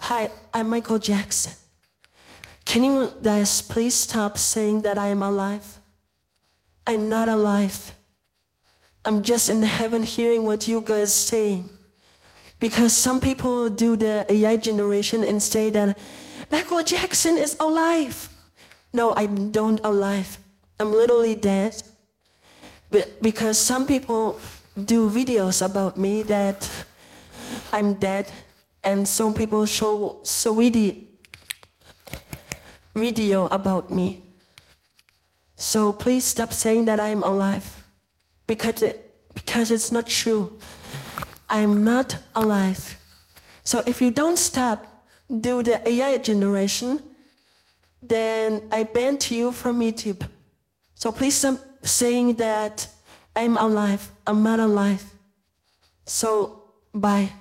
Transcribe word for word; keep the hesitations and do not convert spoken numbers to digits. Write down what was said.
Hi, I'm Michael Jackson. Can you guys please stop saying that I am alive? I'm not alive. I'm just in heaven hearing what you guys saying. Because some people do the A I generation and say that Michael Jackson is alive. No, I don't alive. I'm literally dead. But because some people do videos about me that I'm dead, and some people show so video video about me. So please stop saying that I'm alive, because it, because it's not true. I'm not alive. So if you don't stop do the A I generation, then I ban you from YouTube. So please stop saying that I'm alive. I'm not alive. So bye.